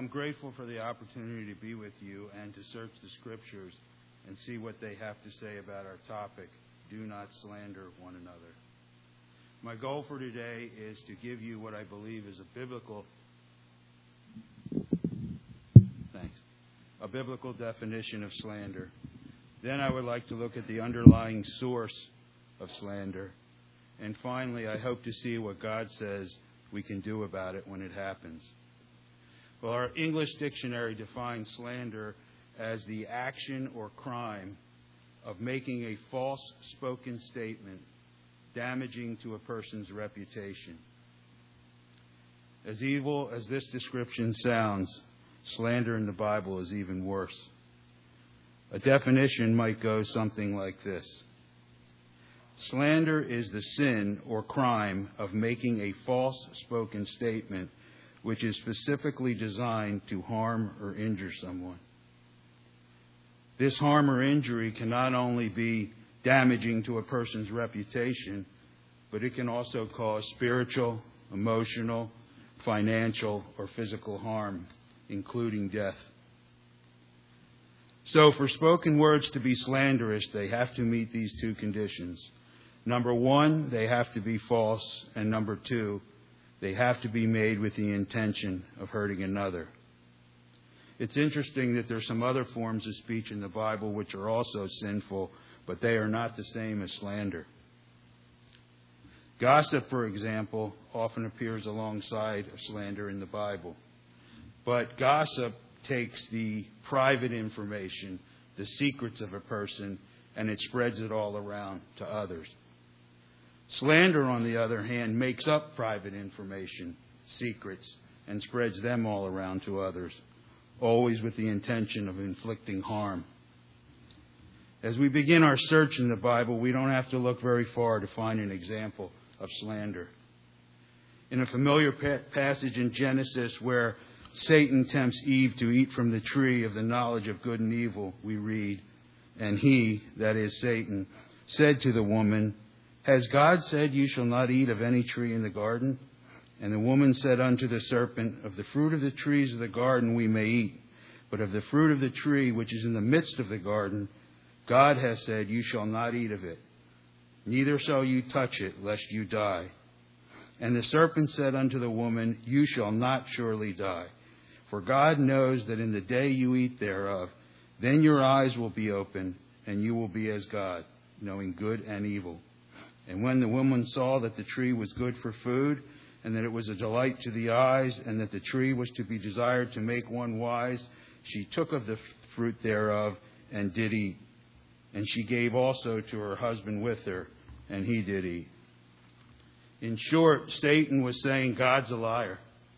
I'm grateful for the opportunity to be with you and to search the Scriptures and see what they have to say about our topic, do not slander one another. My goal for today is to give you what I believe is a biblical definition of slander. Then I would like to look at the underlying source of slander. And finally, I hope to see what God says we can do about it when it happens. Well, our English dictionary defines slander as the action or crime of making a false spoken statement damaging to a person's reputation. As evil as this description sounds, slander in the Bible is even worse. A definition might go something like this. Slander is the sin or crime of making a false spoken statement which is specifically designed to harm or injure someone. This harm or injury can not only be damaging to a person's reputation, but it can also cause spiritual, emotional, financial, or physical harm, including death. So for spoken words to be slanderous, they have to meet these two conditions. Number one, they have to be false. And number two, they have to be made with the intention of hurting another. It's interesting that there's some other forms of speech in the Bible which are also sinful, but they are not the same as slander. Gossip, for example, often appears alongside of slander in the Bible. But gossip takes the private information, the secrets of a person, and it spreads it all around to others. Slander, on the other hand, makes up private information, secrets, and spreads them all around to others, always with the intention of inflicting harm. As we begin our search in the Bible, we don't have to look very far to find an example of slander. In a familiar passage in Genesis where Satan tempts Eve to eat from the tree of the knowledge of good and evil, we read, "And he," that is Satan, "said to the woman, Has God said you shall not eat of any tree in the garden? And the woman said unto the serpent, Of the fruit of the trees of the garden we may eat, but of the fruit of the tree which is in the midst of the garden, God has said, You shall not eat of it, neither shall you touch it, lest you die. And the serpent said unto the woman, You shall not surely die. For God knows that in the day you eat thereof, then your eyes will be opened, and you will be as God, knowing good and evil. And when the woman saw that the tree was good for food, and that it was a delight to the eyes, and that the tree was to be desired to make one wise, she took of the fruit thereof, and did eat. And she gave also to her husband with her, and he did eat." In short, Satan was saying, God's a liar.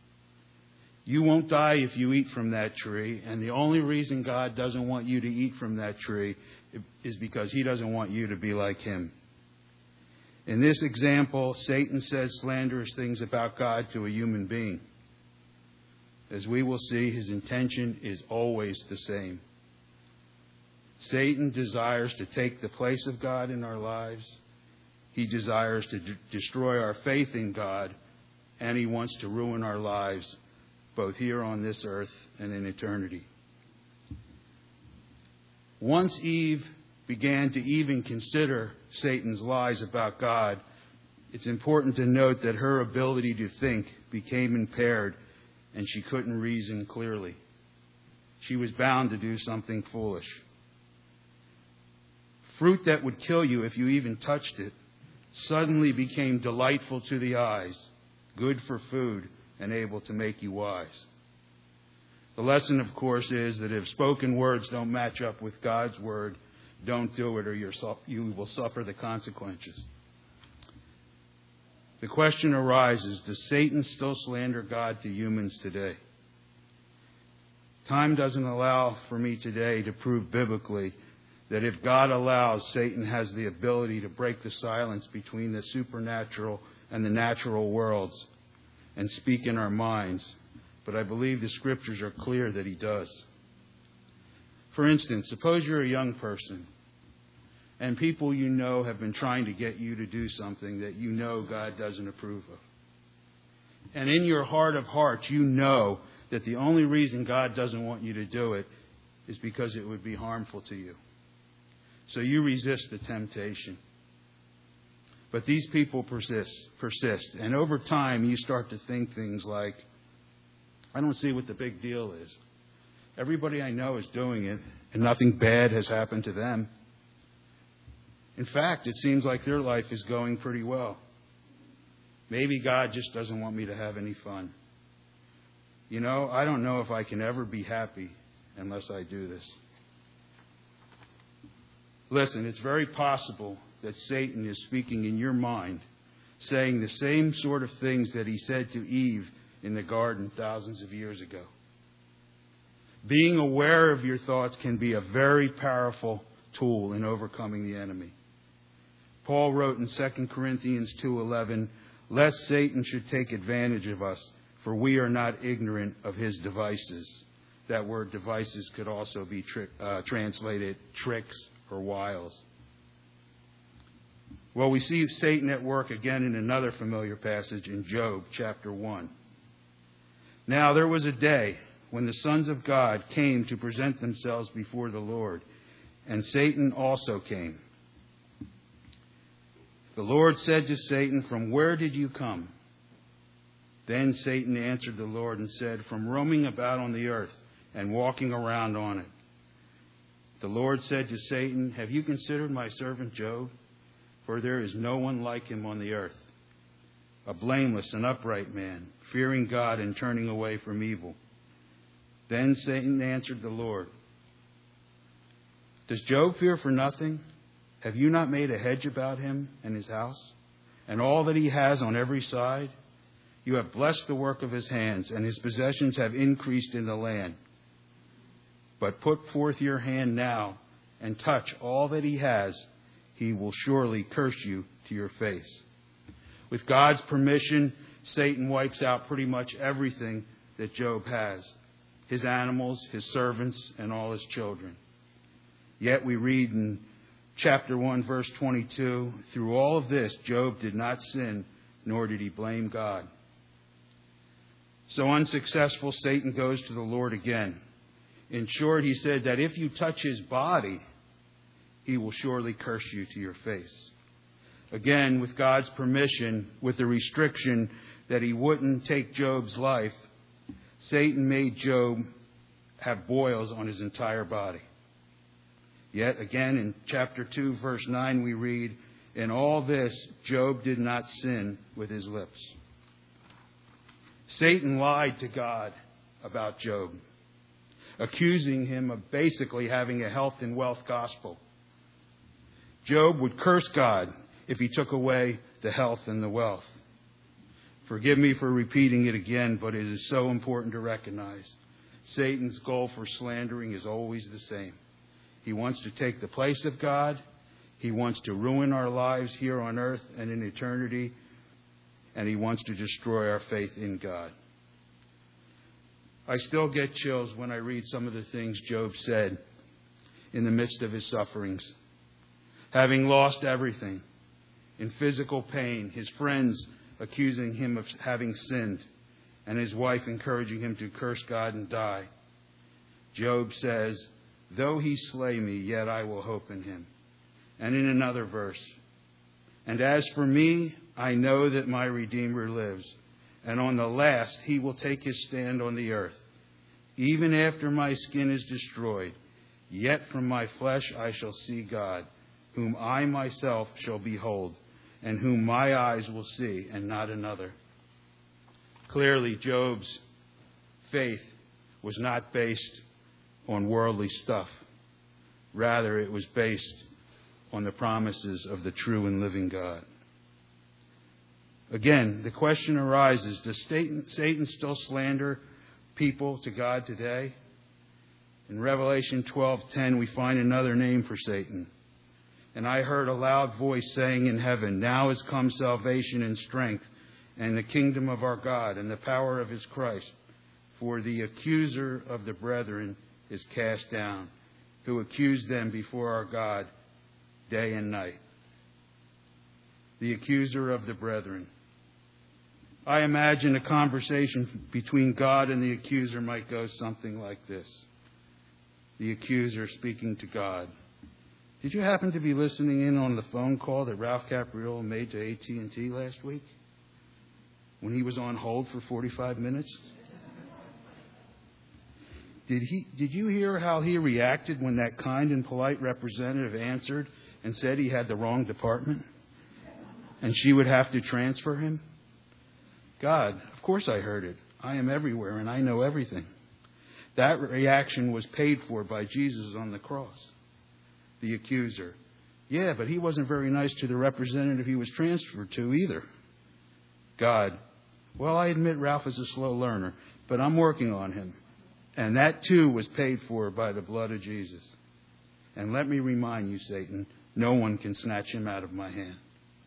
You won't die if you eat from that tree, and the only reason God doesn't want you to eat from that tree is because he doesn't want you to be like him. In this example, Satan says slanderous things about God to a human being. As we will see, his intention is always the same. Satan desires to take the place of God in our lives. He desires to destroy our faith in God, and he wants to ruin our lives, both here on this earth and in eternity. Once Eve began to even consider Satan's lies about God, it's important to note that her ability to think became impaired and she couldn't reason clearly. She was bound to do something foolish. Fruit that would kill you if you even touched it suddenly became delightful to the eyes, good for food, and able to make you wise. The lesson, of course, is that if spoken words don't match up with God's word, don't do it or you will suffer the consequences. The question arises, does Satan still slander God to humans today? Time doesn't allow for me today to prove biblically that if God allows, Satan has the ability to break the silence between the supernatural and the natural worlds and speak in our minds. But I believe the Scriptures are clear that he does. For instance, suppose you're a young person and people you know have been trying to get you to do something that you know God doesn't approve of. And in your heart of hearts, you know that the only reason God doesn't want you to do it is because it would be harmful to you. So you resist the temptation. But these people persist. And over time, you start to think things like, I don't see what the big deal is. Everybody I know is doing it, and nothing bad has happened to them. In fact, it seems like their life is going pretty well. Maybe God just doesn't want me to have any fun. You know, I don't know if I can ever be happy unless I do this. Listen, it's very possible that Satan is speaking in your mind, saying the same sort of things that he said to Eve in the garden thousands of years ago. Being aware of your thoughts can be a very powerful tool in overcoming the enemy. Paul wrote in 2 Corinthians 2:11, "Lest Satan should take advantage of us, for we are not ignorant of his devices." That word devices could also be translated tricks or wiles. Well, we see Satan at work again in another familiar passage in Job chapter 1. Now there was a day when the sons of God came to present themselves before the Lord, and Satan also came. The Lord said to Satan, "From where did you come?" Then Satan answered the Lord and said, "From roaming about on the earth and walking around on it." The Lord said to Satan, "Have you considered my servant Job? For there is no one like him on the earth, a blameless and upright man, fearing God and turning away from evil." Then Satan answered the Lord, "Does Job fear for nothing? Have you not made a hedge about him and his house, and all that he has on every side? You have blessed the work of his hands, and his possessions have increased in the land. But put forth your hand now and touch all that he has. He will surely curse you to your face." With God's permission, Satan wipes out pretty much everything that Job has: his animals, his servants, and all his children. Yet we read in chapter 1, verse 22, through all of this, Job did not sin, nor did he blame God. So unsuccessful, Satan goes to the Lord again. In short, he said that if you touch his body, he will surely curse you to your face. Again, with God's permission, with the restriction that he wouldn't take Job's life, Satan made Job have boils on his entire body. Yet again, in chapter 2, verse 9, we read, "In all this, Job did not sin with his lips." Satan lied to God about Job, accusing him of basically having a health and wealth gospel. Job would curse God if he took away the health and the wealth. Forgive me for repeating it again, but it is so important to recognize. Satan's goal for slandering is always the same. He wants to take the place of God. He wants to ruin our lives here on earth and in eternity. And he wants to destroy our faith in God. I still get chills when I read some of the things Job said in the midst of his sufferings. Having lost everything, in physical pain, his friends accusing him of having sinned, and his wife encouraging him to curse God and die. Job says, "Though he slay me, yet I will hope in him." And in another verse, "And as for me, I know that my Redeemer lives, and on the last he will take his stand on the earth. Even after my skin is destroyed, yet from my flesh I shall see God, whom I myself shall behold, and whom my eyes will see, and not another." Clearly, Job's faith was not based on worldly stuff. Rather, it was based on the promises of the true and living God. Again, the question arises, does Satan still slander people to God today? In Revelation 12:10, we find another name for Satan. "And I heard a loud voice saying in heaven, 'Now is come salvation and strength, and the kingdom of our God, and the power of his Christ. For the accuser of the brethren is cast down, who accused them before our God day and night.'" The accuser of the brethren. I imagine a conversation between God and the accuser might go something like this. The accuser speaking to God. Did you happen to be listening in on the phone call that Ralph Capriolo made to AT&T last week when he was on hold for 45 minutes? Did you hear how he reacted when that kind and polite representative answered and said he had the wrong department and she would have to transfer him? God, of course I heard it. I am everywhere and I know everything. That reaction was paid for by Jesus on the cross. The accuser. Yeah, but he wasn't very nice to the representative he was transferred to either. God. Well, I admit Ralph is a slow learner, but I'm working on him. And that too was paid for by the blood of Jesus. And let me remind you, Satan, no one can snatch him out of my hand.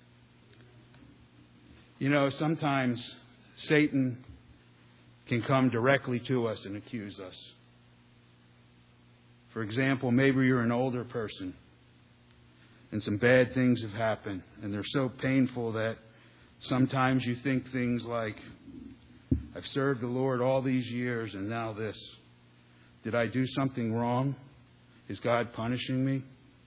You know, sometimes Satan can come directly to us and accuse us. For example, maybe you're an older person and some bad things have happened and they're so painful that sometimes you think things like, I've served the Lord all these years and now this. Did I do something wrong? Is God punishing me?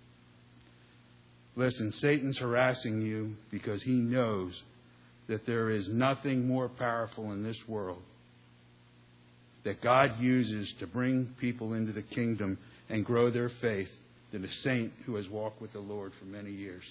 Listen, Satan's harassing you because he knows that there is nothing more powerful in this world that God uses to bring people into the kingdom and grow their faith than a saint who has walked with the Lord for many years.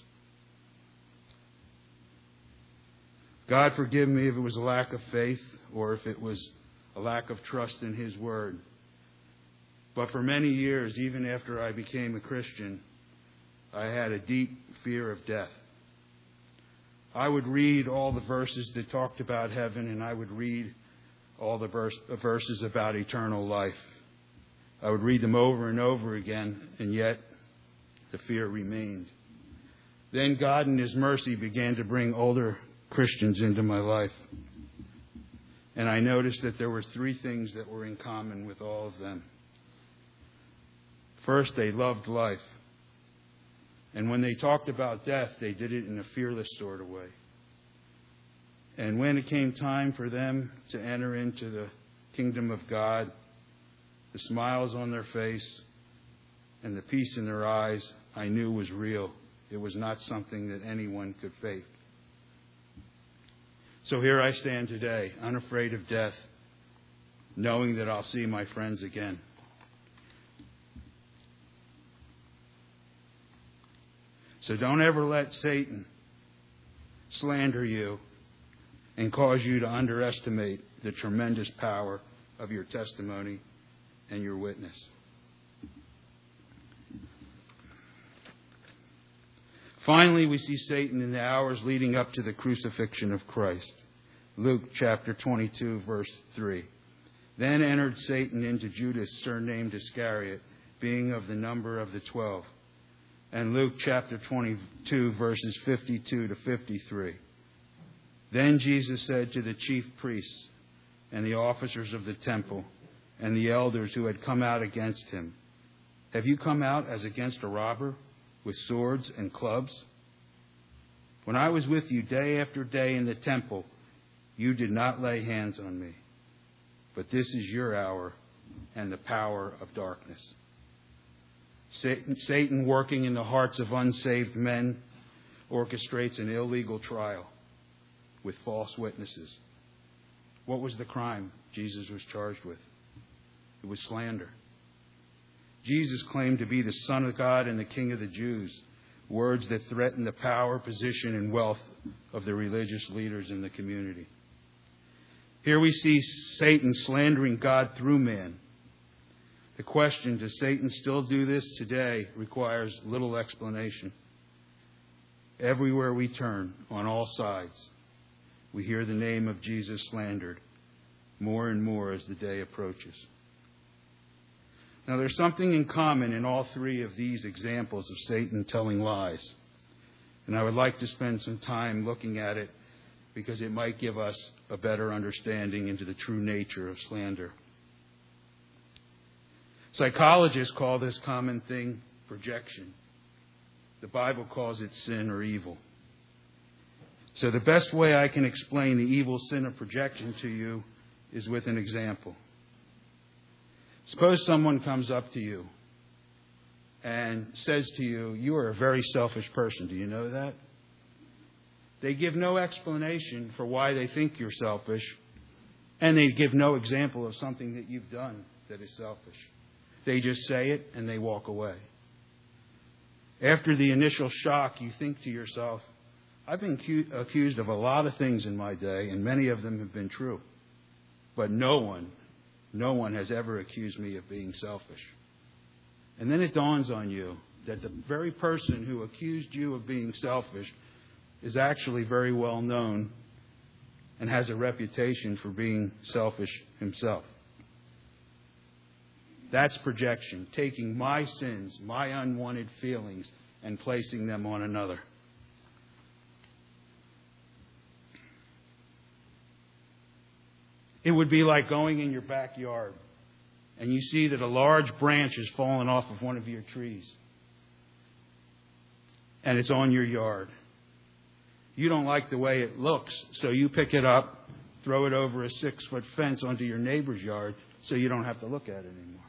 God forgive me if it was a lack of faith or if it was a lack of trust in His Word. But for many years, even after I became a Christian, I had a deep fear of death. I would read all the verses that talked about heaven, and I would read all the verses about eternal life. I would read them over and over again, and yet the fear remained. Then God in His mercy began to bring older Christians into my life. And I noticed that there were three things that were in common with all of them. First, they loved life. And when they talked about death, they did it in a fearless sort of way. And when it came time for them to enter into the kingdom of God, the smiles on their face and the peace in their eyes, I knew was real. It was not something that anyone could fake. So here I stand today, unafraid of death, knowing that I'll see my friends again. So don't ever let Satan slander you and cause you to underestimate the tremendous power of your testimony and your witness. Finally, we see Satan in the hours leading up to the crucifixion of Christ. Luke chapter 22, verse 3. Then entered Satan into Judas, surnamed Iscariot, being of the number of the 12. And Luke chapter 22, verses 52 to 53. Then Jesus said to the chief priests and the officers of the temple and the elders who had come out against him, have you come out as against a robber with swords and clubs? When I was with you day after day in the temple, you did not lay hands on me. But this is your hour and the power of darkness. Satan, working in the hearts of unsaved men, orchestrates an illegal trial with false witnesses. What was the crime Jesus was charged with? It was slander. Jesus claimed to be the Son of God and the King of the Jews, words that threatened the power, position, and wealth of the religious leaders in the community. Here we see Satan slandering God through man. The question, does Satan still do this today, requires little explanation. Everywhere we turn, on all sides, we hear the name of Jesus slandered more and more as the day approaches. Now, there's something in common in all three of these examples of Satan telling lies. And I would like to spend some time looking at it because it might give us a better understanding into the true nature of slander. Psychologists call this common thing projection. The Bible calls it sin or evil. So the best way I can explain the evil sin of projection to you is with an example. Suppose someone comes up to you and says to you, "You are a very selfish person." Do you know that? They give no explanation for why they think you're selfish, and they give no example of something that you've done that is selfish. They just say it and they walk away. After the initial shock, you think to yourself, I've been accused of a lot of things in my day, and many of them have been true. But no one has ever accused me of being selfish. And then it dawns on you that the very person who accused you of being selfish is actually very well known and has a reputation for being selfish himself. That's projection, taking my sins, my unwanted feelings, and placing them on another. It would be like going in your backyard and you see that a large branch has fallen off of one of your trees and it's on your yard. You don't like the way it looks, so you pick it up, throw it over a 6-foot fence onto your neighbor's yard so you don't have to look at it anymore.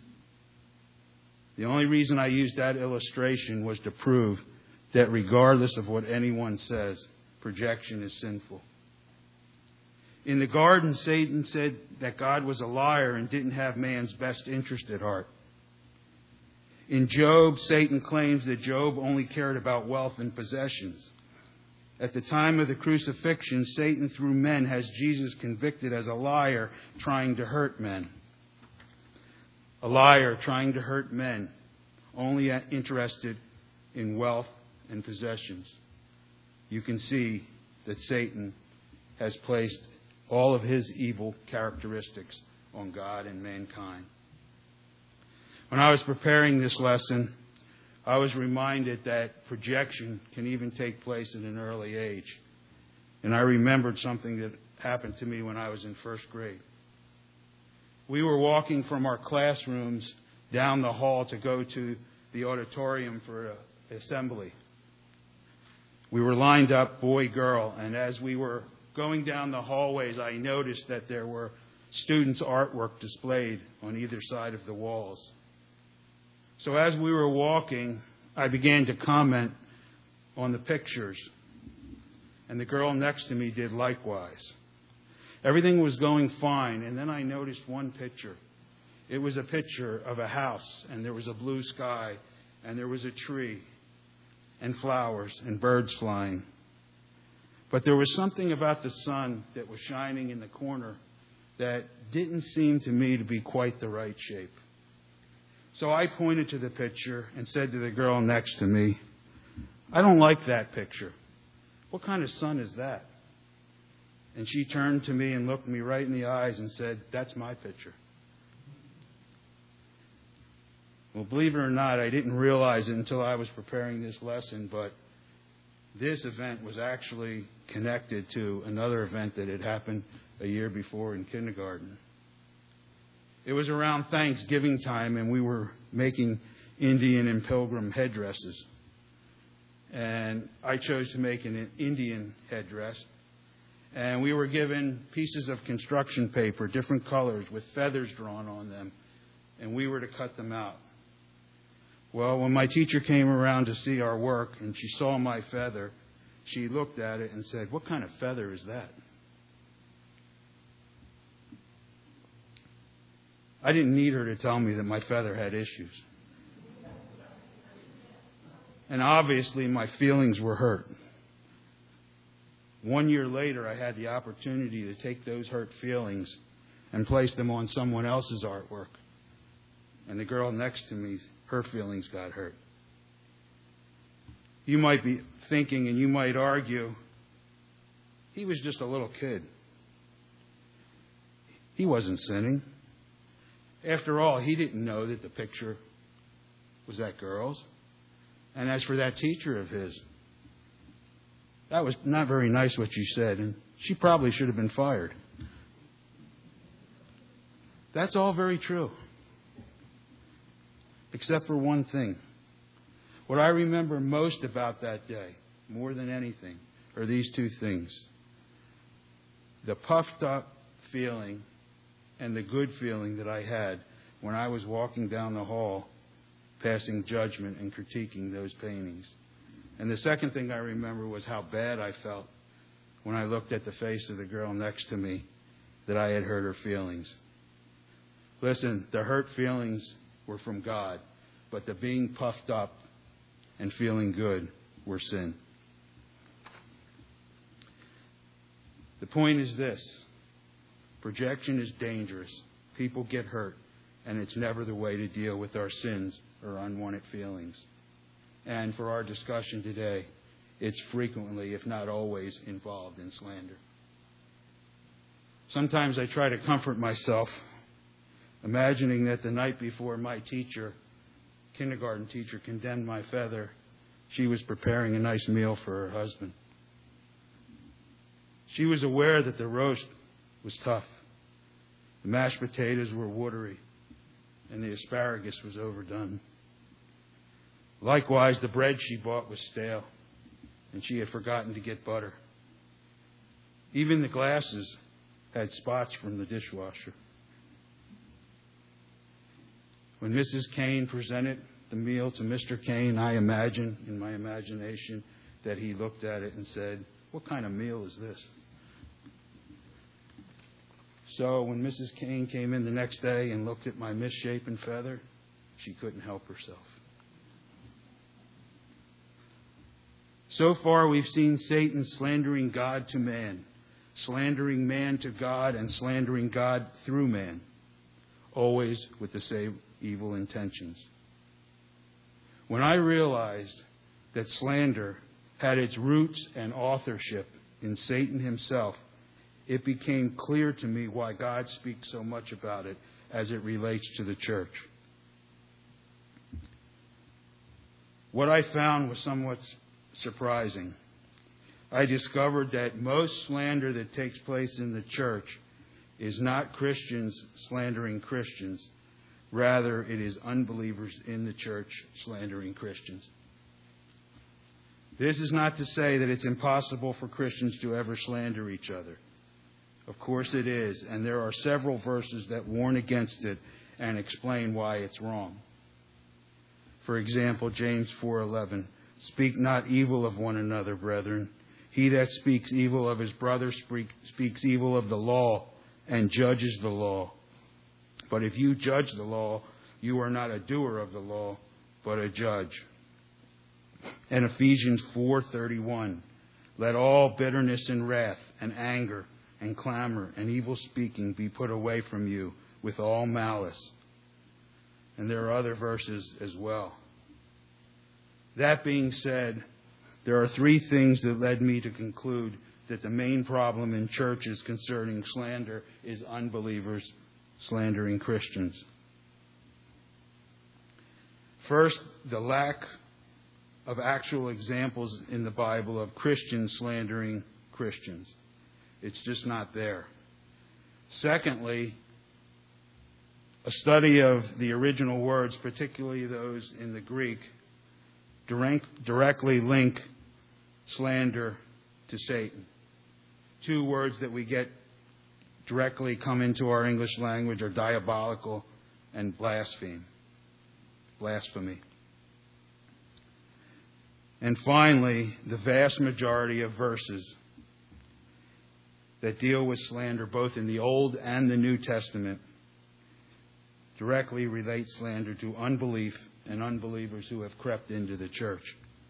The only reason I used that illustration was to prove that regardless of what anyone says, projection is sinful. In the garden, Satan said that God was a liar and didn't have man's best interest at heart. In Job, Satan claims that Job only cared about wealth and possessions. At the time of the crucifixion, Satan, through men, has Jesus convicted as a liar trying to hurt men. A liar trying to hurt men, only interested in wealth and possessions. You can see that Satan has placed all of his evil characteristics on God and mankind. When I was preparing this lesson, I was reminded that projection can even take place at an early age. And I remembered something that happened to me when I was in first grade. We were walking from our classrooms down the hall to go to the auditorium for an assembly. We were lined up, boy, girl, and as we were going down the hallways, I noticed that there were students' artwork displayed on either side of the walls. So as we were walking, I began to comment on the pictures, and the girl next to me did likewise. Everything was going fine, and then I noticed one picture. It was a picture of a house, and there was a blue sky, and there was a tree, and flowers, and birds flying. But there was something about the sun that was shining in the corner that didn't seem to me to be quite the right shape. So I pointed to the picture and said to the girl next to me, "I don't like that picture. What kind of sun is that?" And she turned to me and looked me right in the eyes and said, "That's my picture." Well, believe it or not, I didn't realize it until I was preparing this lesson, but this event was actually connected to another event that had happened a year before in kindergarten. It was around Thanksgiving time, and we were making Indian and pilgrim headdresses. And I chose to make an Indian headdress. And we were given pieces of construction paper, different colors, with feathers drawn on them. And we were to cut them out. Well, when my teacher came around to see our work and she saw my feather, she looked at it and said, "What kind of feather is that?" I didn't need her to tell me that my feather had issues. And obviously my feelings were hurt. 1 year later, I had the opportunity to take those hurt feelings and place them on someone else's artwork. And the girl next to me, her feelings got hurt. You might be thinking and you might argue, he was just a little kid. He wasn't sinning. After all, he didn't know that the picture was that girl's. And as for that teacher of his, that was not very nice what you said, and she probably should have been fired. That's all very true. Except for one thing. What I remember most about that day, more than anything, are these two things. The puffed up feeling and the good feeling that I had when I was walking down the hall, passing judgment and critiquing those paintings. And the second thing I remember was how bad I felt when I looked at the face of the girl next to me, that I had hurt her feelings. Listen, the hurt feelings were from God, but the being puffed up and feeling good were sin. The point is this: projection is dangerous. People get hurt, and it's never the way to deal with our sins or unwanted feelings. And for our discussion today, it's frequently, if not always, involved in slander. Sometimes I try to comfort myself, imagining that the night before my kindergarten teacher, condemned my feather, she was preparing a nice meal for her husband. She was aware that the roast was tough. The mashed potatoes were watery, and the asparagus was overdone. Likewise, the bread she bought was stale, and she had forgotten to get butter. Even the glasses had spots from the dishwasher. When Mrs. Kane presented the meal to Mr. Kane, I imagine, in my imagination, that he looked at it and said, "What kind of meal is this?" So when Mrs. Kane came in the next day and looked at my misshapen feather, she couldn't help herself. So far, we've seen Satan slandering God to man, slandering man to God, and slandering God through man, always with the same evil intentions. When I realized that slander had its roots and authorship in Satan himself, it became clear to me why God speaks so much about it as it relates to the church. What I found was somewhat surprising. I discovered that most slander that takes place in the church is not Christians slandering Christians. Rather, it is unbelievers in the church slandering Christians. This is not to say that it's impossible for Christians to ever slander each other. Of course it is, and there are several verses that warn against it and explain why it's wrong. For example, James 4:11, "Speak not evil of one another, brethren. He that speaks evil of his brother speaks evil of the law and judges the law. But if you judge the law, you are not a doer of the law, but a judge." And Ephesians 4:31, "Let all bitterness and wrath and anger and clamor and evil speaking be put away from you with all malice." And there are other verses as well. That being said, there are three things that led me to conclude that the main problem in churches concerning slander is unbelievers slandering Christians. First, the lack of actual examples in the Bible of Christians slandering Christians. It's just not there. Secondly, a study of the original words, particularly those in the Greek, directly link slander to Satan. Two words that we get directly come into our English language are diabolical and blasphemy. And finally, the vast majority of verses that deal with slander, both in the Old and the New Testament, directly relate slander to unbelief and unbelievers who have crept into the church.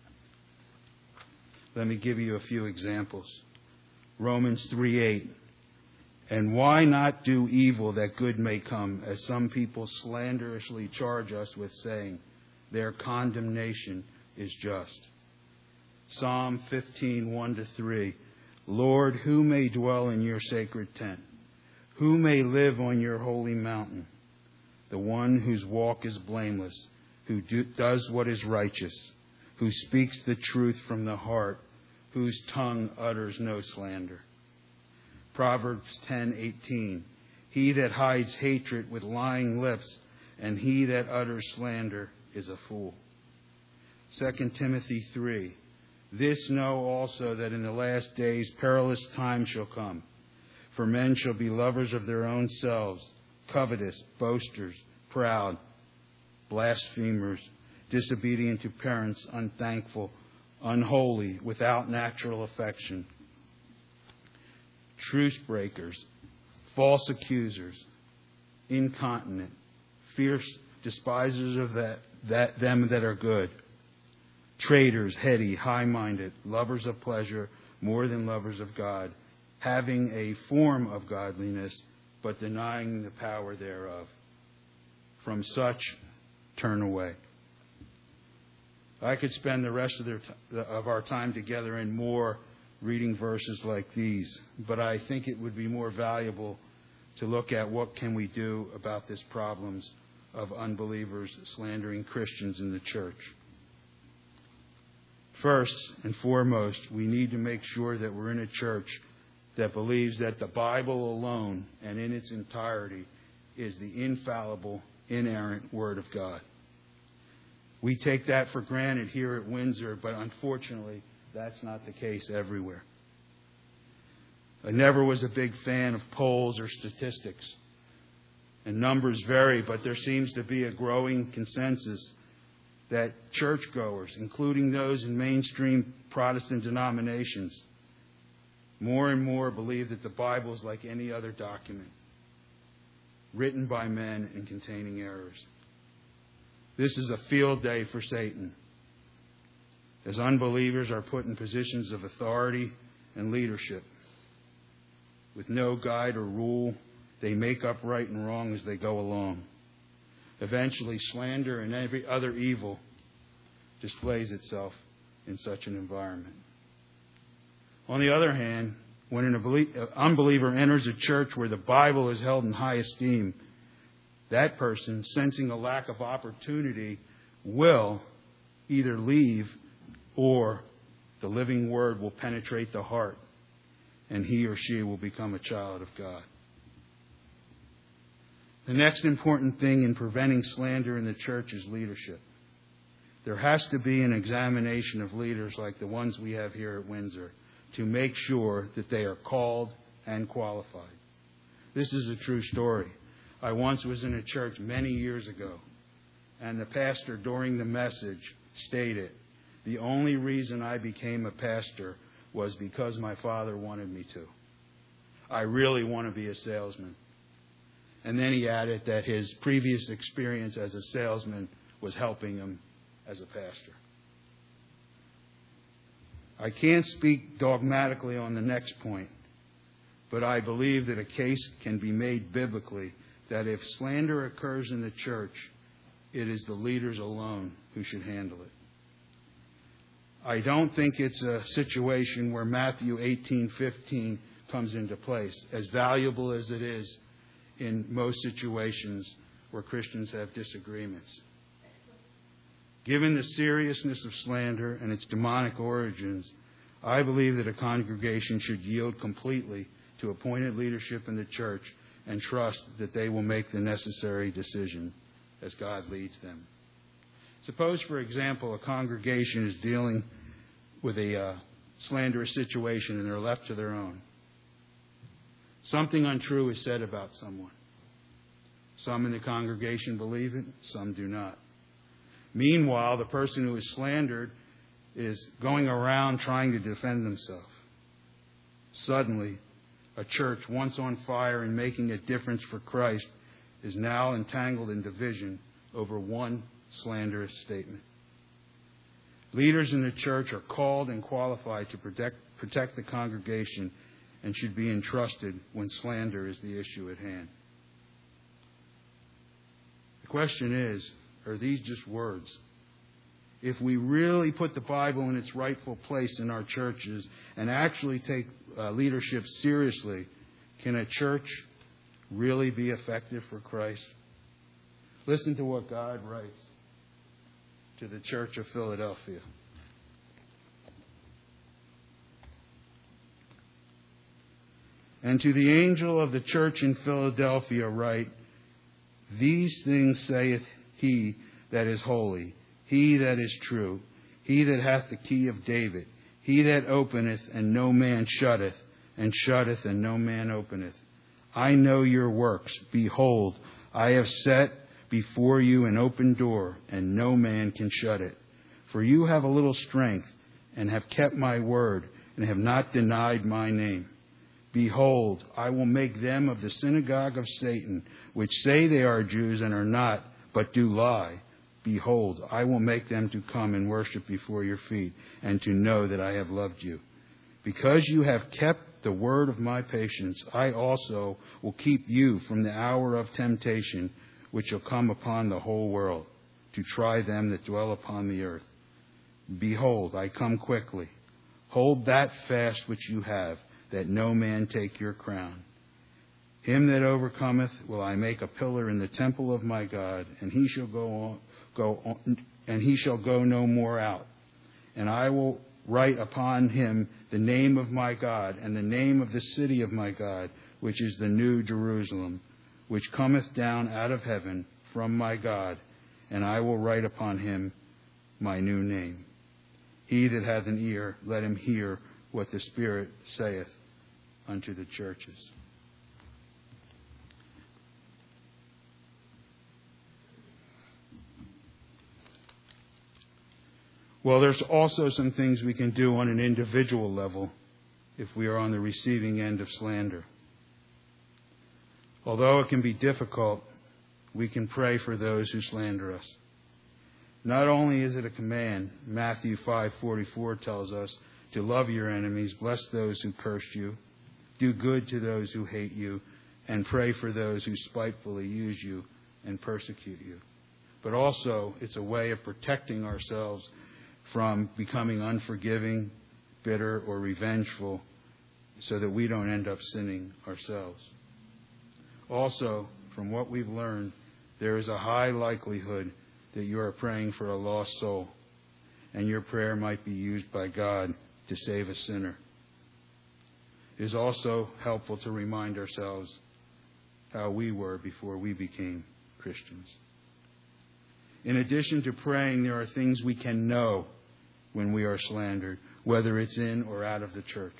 Let me give you a few examples. Romans 3:8. "And why not do evil that good may come, as some people slanderously charge us with saying, their condemnation is just." Psalm 15:1-3. "Lord, who may dwell in your sacred tent? Who may live on your holy mountain? The one whose walk is blameless, who does what is righteous, who speaks the truth from the heart, whose tongue utters no slander." Proverbs 10:18. "He that hides hatred with lying lips, and he that utters slander is a fool." 2 Timothy 3. This know also, that in the last days perilous times shall come. For men shall be lovers of their own selves, covetous, boasters, proud, blasphemers, disobedient to parents, unthankful, unholy, without natural affection, truce breakers, false accusers, incontinent, fierce, despisers of them that are good, traitors, heady, high-minded, lovers of pleasure more than lovers of God, having a form of godliness, but denying the power thereof. From such turn away. I could spend the rest of our time together and more reading verses like these, but I think it would be more valuable to look at what can we do about this problems of unbelievers slandering Christians in the church. First and foremost, we need to make sure that we're in a church that believes that the Bible alone and in its entirety is the infallible, inerrant Word of God. We take that for granted here at Windsor, but unfortunately, that's not the case everywhere. I never was a big fan of polls or statistics. And numbers vary, but there seems to be a growing consensus that churchgoers, including those in mainstream Protestant denominations, more and more believe that the Bible is like any other document, written by men and containing errors. This is a field day for Satan, as unbelievers are put in positions of authority and leadership. With no guide or rule, they make up right and wrong as they go along. Eventually, slander and every other evil displays itself in such an environment. On the other hand, when an unbeliever enters a church where the Bible is held in high esteem, that person, sensing a lack of opportunity, will either leave or the living Word will penetrate the heart and he or she will become a child of God. The next important thing in preventing slander in the church is leadership. There has to be an examination of leaders like the ones we have here at Windsor to make sure that they are called and qualified. This is a true story. I once was in a church many years ago, and the pastor during the message stated, "The only reason I became a pastor was because my father wanted me to. I really want to be a salesman." And then he added that his previous experience as a salesman was helping him as a pastor. I can't speak dogmatically on the next point, but I believe that a case can be made biblically that if slander occurs in the church, it is the leaders alone who should handle it. I don't think it's a situation where Matthew 18:15 comes into place, as valuable as it is in most situations where Christians have disagreements. Given the seriousness of slander and its demonic origins, I believe that a congregation should yield completely to appointed leadership in the church and trust that they will make the necessary decision as God leads them. Suppose, for example, a congregation is dealing with a slanderous situation and they're left to their own. Something untrue is said about someone. Some in the congregation believe it, some do not. Meanwhile, the person who is slandered is going around trying to defend themselves. Suddenly, a church once on fire and making a difference for Christ is now entangled in division over one slanderous statement. Leaders in the church are called and qualified to protect the congregation and should be entrusted when slander is the issue at hand. The question is, are these just words? If we really put the Bible in its rightful place in our churches and actually take leadership seriously, can a church really be effective for Christ? Listen to what God writes to the church of Philadelphia. "And to the angel of the church in Philadelphia write, These things saith he that is holy, he that is true, he that hath the key of David. He that openeth, and no man shutteth, and shutteth, and no man openeth. I know your works. Behold, I have set before you an open door, and no man can shut it. For you have a little strength, and have kept my word, and have not denied my name. Behold, I will make them of the synagogue of Satan, which say they are Jews and are not, but do lie. Behold, I will make them to come and worship before your feet, and to know that I have loved you. Because you have kept the word of my patience, I also will keep you from the hour of temptation, which shall come upon the whole world, to try them that dwell upon the earth. Behold, I come quickly. Hold that fast which you have, that no man take your crown. Him that overcometh will I make a pillar in the temple of my God, and he shall go no more out. And I will write upon him the name of my God, and the name of the city of my God, which is the new Jerusalem, which cometh down out of heaven from my God, and I will write upon him my new name. He that hath an ear, let him hear what the Spirit saith unto the churches. Well, there's also some things we can do on an individual level if we are on the receiving end of slander. Although it can be difficult, we can pray for those who slander us. Not only is it a command, Matthew 5:44 tells us to love your enemies, bless those who curse you, do good to those who hate you, and pray for those who spitefully use you and persecute you. But also, it's a way of protecting ourselves from becoming unforgiving, bitter, or revengeful, so that we don't end up sinning ourselves. Also, from what we've learned, there is a high likelihood that you are praying for a lost soul, and your prayer might be used by God to save a sinner. It is also helpful to remind ourselves how we were before we became Christians. In addition to praying, there are things we can know when we are slandered, whether it's in or out of the church.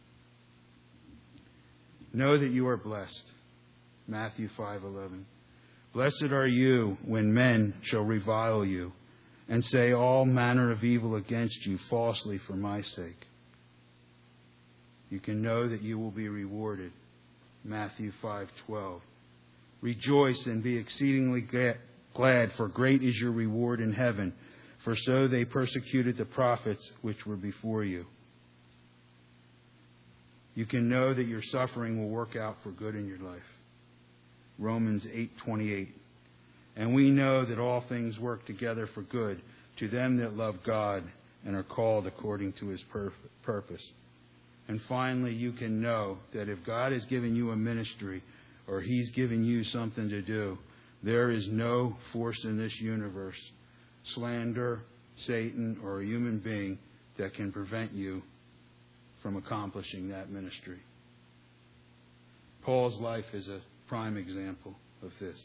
Know that you are blessed. Matthew 5:11. Blessed are you when men shall revile you and say all manner of evil against you falsely for my sake. You can know that you will be rewarded. Matthew 5:12. Rejoice and be exceedingly glad, for great is your reward in heaven, for so they persecuted the prophets which were before you. You can know that your suffering will work out for good in your life. Romans 8:28. And we know that all things work together for good to them that love God and are called according to his purpose. And finally, you can know that if God has given you a ministry or he's given you something to do, there is no force in this universe, slander, Satan, or a human being that can prevent you from accomplishing that ministry. Paul's life is a prime example of this.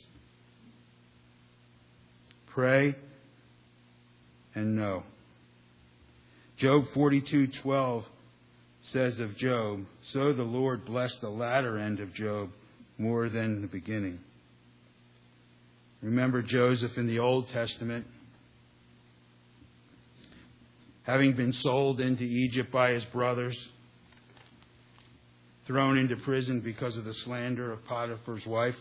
Pray and know. Job 42:12 says of Job, so the Lord blessed the latter end of Job more than the beginning. Remember Joseph in the Old Testament, having been sold into Egypt by his brothers, thrown into prison because of the slander of Potiphar's wife.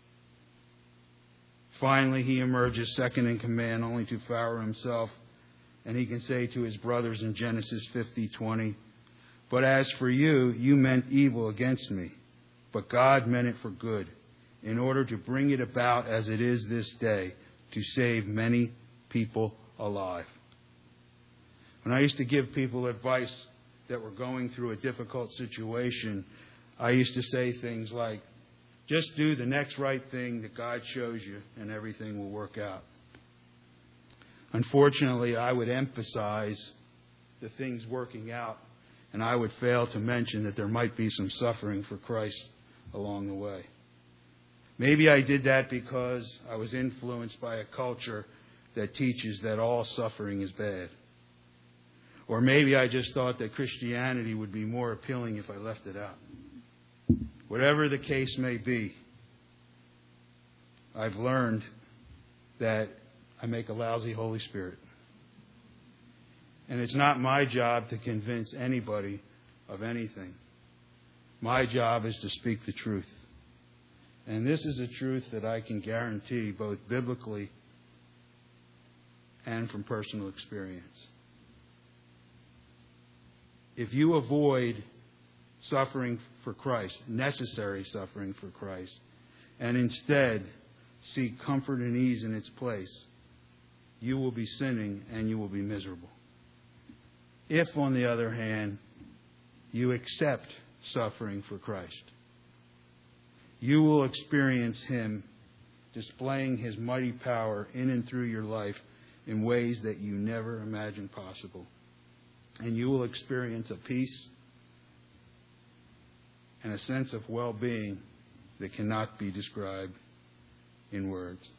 Finally, he emerges second in command, only to Pharaoh himself, and he can say to his brothers in Genesis 50:20, but as for you, you meant evil against me, but God meant it for good, in order to bring it about as it is this day, to save many people alive. When I used to give people advice that were going through a difficult situation, I used to say things like, just do the next right thing that God shows you and everything will work out. Unfortunately, I would emphasize the things working out, and I would fail to mention that there might be some suffering for Christ along the way. Maybe I did that because I was influenced by a culture that teaches that all suffering is bad. Or maybe I just thought that Christianity would be more appealing if I left it out. Whatever the case may be, I've learned that I make a lousy Holy Spirit. And it's not my job to convince anybody of anything. My job is to speak the truth. And this is a truth that I can guarantee both biblically and from personal experience. If you avoid suffering for Christ, necessary suffering for Christ, and instead seek comfort and ease in its place, you will be sinning and you will be miserable. If, on the other hand, you accept suffering for Christ, you will experience Him displaying His mighty power in and through your life in ways that you never imagined possible. And you will experience a peace and a sense of well-being that cannot be described in words.